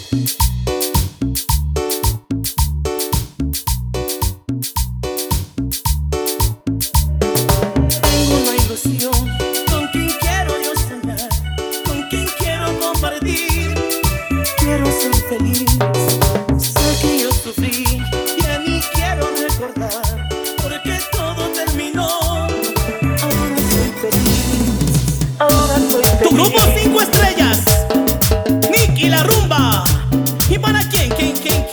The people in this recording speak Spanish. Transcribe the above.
Tengo una ilusión con quien quiero yo soñar, con quien quiero compartir. Quiero ser feliz. Sé que yo sufrí y a mí quiero recordar, porque todo terminó. Ahora soy feliz. Ahora soy feliz. Tu grupo 5 estrellas, Nicky La Rumba. ¿Y para quién?